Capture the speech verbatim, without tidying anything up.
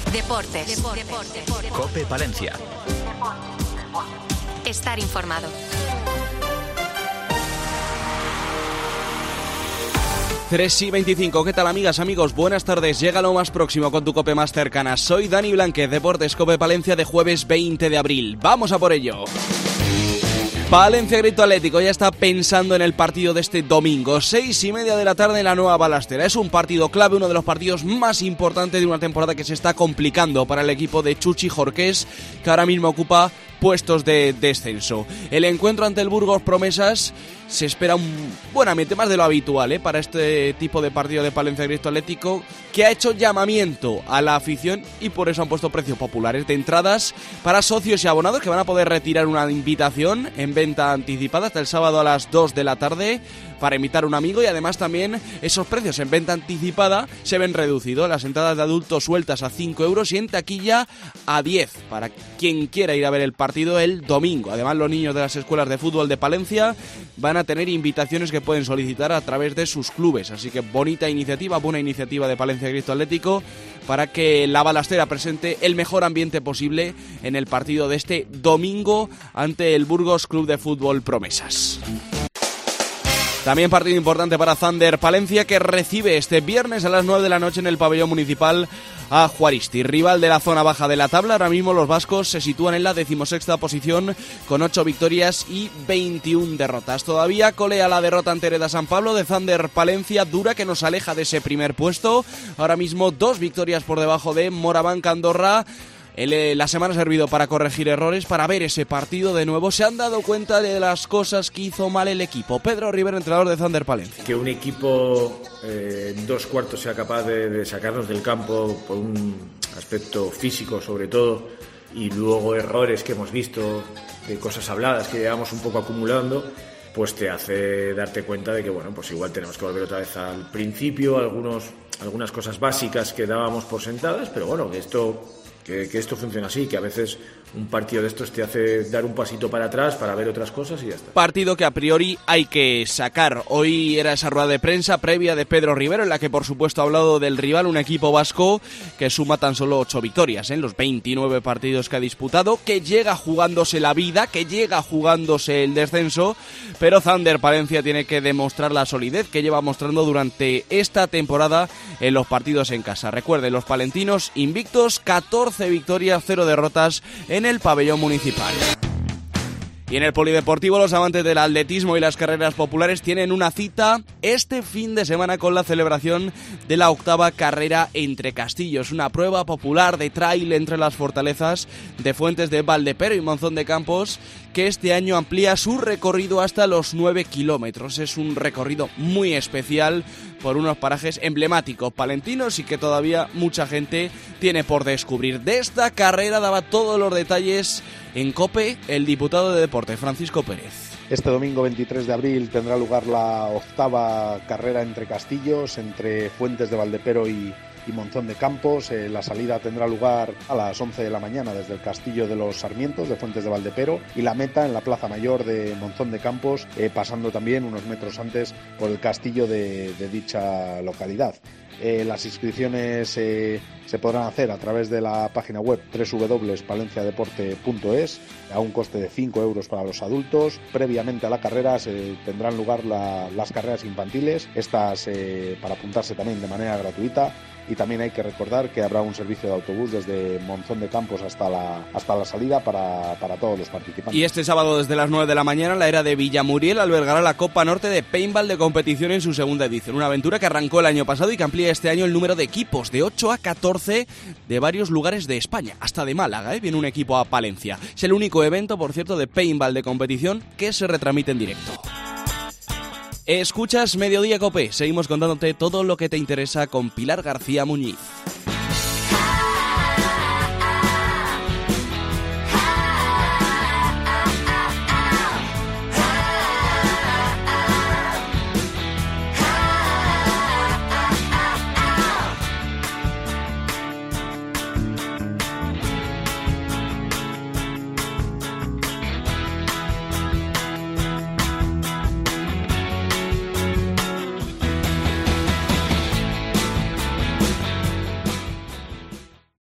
Deportes. Deportes. Deportes. COPE Palencia. Estar informado. tres y veinticinco, ¿qué tal amigas, amigos? Buenas tardes, llega lo más próximo con tu COPE más cercana. Soy Dani Blanquez, Deportes COPE Palencia de jueves veinte de abril. ¡Vamos a por ello! Palencia Grito Atlético ya está pensando en el partido de este domingo, seis y media de la tarde en la Nueva Balastera. Es un partido clave, uno de los partidos más importantes de una temporada que se está complicando para el equipo de Chuchi Jorqués, que ahora mismo ocupa puestos de descenso. El encuentro ante el Burgos Promesas se espera un buen ambiente, más de lo habitual, ¿eh? para este tipo de partido de Palencia Grito Atlético, que ha hecho llamamiento a la afición y por eso han puesto precios populares de entradas para socios y abonados que van a poder retirar una invitación en venta anticipada hasta el sábado a las dos de la tarde para invitar a un amigo, y además también esos precios en venta anticipada se ven reducidos. Las entradas de adultos sueltas a cinco euros y en taquilla a diez para quien quiera ir a ver el partido el domingo. Además, los niños de las escuelas de fútbol de Palencia van a tener invitaciones que pueden solicitar a través de sus clubes, así que bonita iniciativa, buena iniciativa de Palencia Grito Atlético para que la Balastera presente el mejor ambiente posible en el partido de este domingo ante el Burgos Club de Fútbol Promesas. También partido importante para Thunder Palencia, que recibe este viernes a las nueve de la noche en el pabellón municipal a Juaristi, rival de la zona baja de la tabla. Ahora mismo los vascos se sitúan en la decimosexta posición con ocho victorias y veintiuna derrotas. Todavía colea la derrota ante Hereda San Pablo de Thunder Palencia, dura, que nos aleja de ese primer puesto. Ahora mismo dos victorias por debajo de Moraván Andorra. El, la semana ha servido para corregir errores, para ver ese partido de nuevo. Se han dado cuenta de las cosas que hizo mal el equipo. Pedro Rivero, entrenador de Thunder Palencia. Que un equipo eh, en dos cuartos sea capaz de, de sacarnos del campo por un aspecto físico sobre todo, y luego errores que hemos visto, de cosas habladas que llevamos un poco acumulando, pues te hace darte cuenta de que bueno, pues igual tenemos que volver otra vez al principio, algunos, algunas cosas básicas que dábamos por sentadas, pero bueno, que esto... Que, que esto funciona así, que a veces un partido de estos te hace dar un pasito para atrás para ver otras cosas y ya está. Partido que a priori hay que sacar. Hoy era esa rueda de prensa previa de Pedro Rivero, en la que por supuesto ha hablado del rival, un equipo vasco que suma tan solo ocho victorias en los veintinueve partidos que ha disputado, que llega jugándose la vida, que llega jugándose el descenso, pero Thunder Palencia tiene que demostrar la solidez que lleva mostrando durante esta temporada en los partidos en casa. Recuerden, los palentinos invictos, catorce victorias, cero derrotas en el pabellón municipal. Y en el polideportivo, los amantes del atletismo y las carreras populares tienen una cita este fin de semana con la celebración de la octava carrera entre Castillos, una prueba popular de trail entre las fortalezas de Fuentes de Valdepero y Monzón de Campos, que este año amplía su recorrido hasta los nueve kilómetros. Es un recorrido muy especial por unos parajes emblemáticos palentinos y que todavía mucha gente tiene por descubrir. De esta carrera daba todos los detalles en COPE el diputado de Deporte, Francisco Pérez. Este domingo veintitrés de abril tendrá lugar la octava carrera entre Castillos, entre Fuentes de Valdepero y, y Monzón de Campos. Eh, la salida tendrá lugar a las once de la mañana desde el Castillo de los Sarmientos de Fuentes de Valdepero, y la meta en la Plaza Mayor de Monzón de Campos, eh, pasando también unos metros antes por el castillo de, de dicha localidad. Eh, las inscripciones eh, se podrán hacer a través de la página web doble u doble u doble u punto palencia deporte punto es a un coste de cinco euros para los adultos. Previamente a la carrera se tendrán lugar la, las carreras infantiles, estas eh, para apuntarse también de manera gratuita. Y también hay que recordar que habrá un servicio de autobús desde Monzón de Campos hasta la, hasta la salida para, para todos los participantes. Y este sábado desde las nueve de la mañana la era de Villamuriel albergará la Copa Norte de Paintball de competición en su segunda edición. Una aventura que arrancó el año pasado y que amplía este año el número de equipos de ocho a catorce de varios lugares de España, hasta de Málaga, ¿eh? Viene un equipo a Palencia. Es el único evento, por cierto, de Paintball de competición que se retransmite en directo. Escuchas Mediodía COPE, seguimos contándote todo lo que te interesa con Pilar García Muñiz.